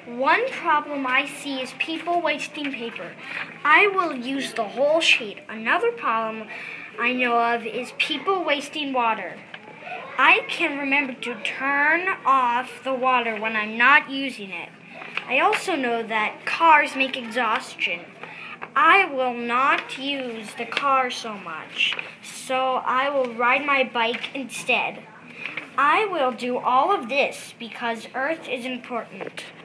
One problem I see is people wasting paper. I will use the whole sheet. Another problem I know of is people wasting water. I can remember to turn off the water when I'm not using it. I also know that cars make exhaustion. I will not use the car so much, so I will ride my bike instead. I will do all of this because Earth is important.